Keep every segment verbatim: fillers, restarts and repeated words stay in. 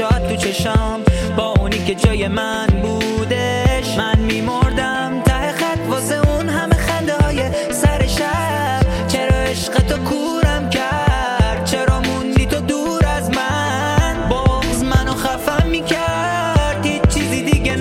چشات تو چشام با اونی که جای من بودش من میمردم ته خط واسه اون همه خنده های سر شب. چرا عشق تو کورم کرد؟ چرا موندی تو دور از من؟ بغض منو خفم میکرد هیچ چیزی دیگه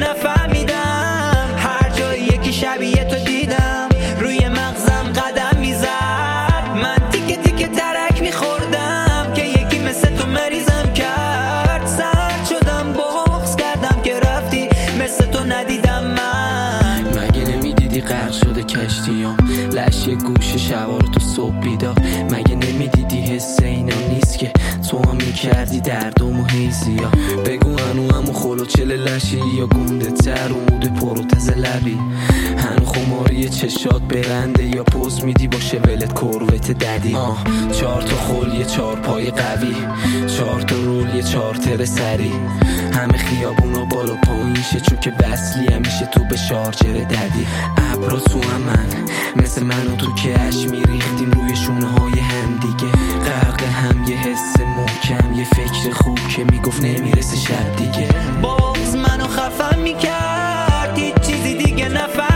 نفهمیدم. هر جایی یکی شبیه تو دیدم روی مغزم قدم میزد. من تیکه تیکه ترک میخوردم که یکی مثل تو مریضم کرد. سرد شدم بغض کردم که رفتی مثل تو ندیدم من. مگه نمیدیدی غرق شده کشتیام لشی گوش شبا رو تو صبح بیدار؟ مگه نمیدیدی حس اینا نیست که تو هم میکردی دردم و حیزیا؟ بگو هنو همو خلو چل لشی یا گونده تر و مود پروتز لبی؟ هنو خماری چشات برنده یا پوز میدی باشه ولت کروت ددی؟ آه چهار تا خل یه چهار پای قوی، چهار تا رول یه چهار تر سری، همه خیابونا بالا پایین شه چون که بسلی همیشه تو به شارجر ددی. ابرا تو هم من مثل من و تو که اش میریختیم روی شونه های هم دیگه، غرق هم یه حس محکم یه فکر خوب که میگفت نمیرسه شب دیگه. بغض منو خفم میکرد هیچ چیزی دیگه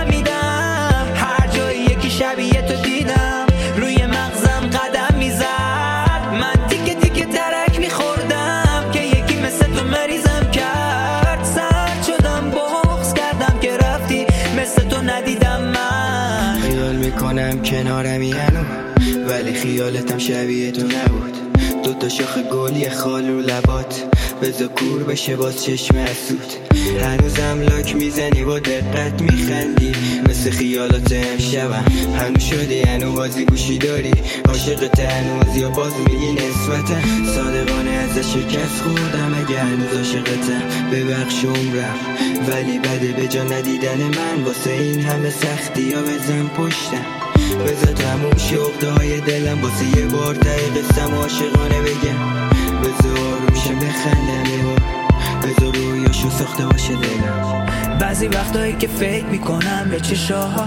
نفهمیدم. هر جایی یکی شبیه تو دیدم روی مغزم قدم میزد. من تیکه تیکه ترک میخوردم که یکی مثل تو مریضم کرد. سرد شدم بغض کردم که رفتی مثل تو ندیدم من. خیال میکنم کنارمی هنو ولی خیالتم شبیه تو نبود. دوتا شاخ گل یه خال رو لبات بذار کور بشه باز چشم اسود. هنوزم لاک میزنی با دقت میخندی مثل خیالات امشبم. هنو شدی هنو بازی گوشی داری عاشقت هنوز یا باز میگی نسبتا؟ صادقانه ازش شکست خوردم اگه هنوز عاشقتم ببخش عمرم ولی بده به جا ندیدن من. واسه این همه سختی یا بزن پشتم بذار تموم شغده های دلم واسه یه بار تایی قصم عاشقانه بگم. بذار آروم شم بخندم یه بار بذار رویاشو ساخته باشه دلم. بعضی وقتایی که فکر میکنم به چشات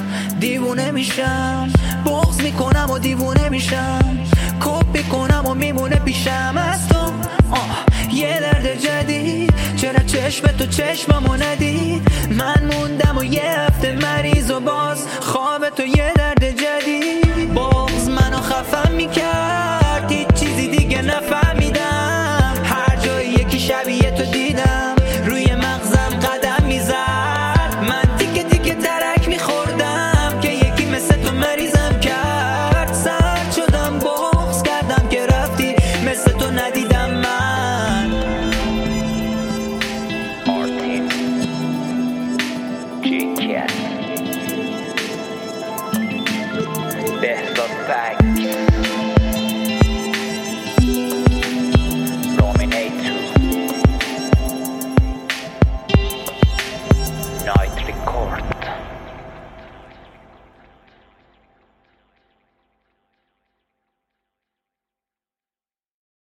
دیوونه میشم. بغض میکنم و دیوونه میشم. کپ میکنم و میمونه پیشم از تو آه یه درد جدید. چرا چشم تو چشممو ندید؟ من موندم و یه هفته مریض و باز خواب تو یه درد جدید. بغض منو خفم میکرد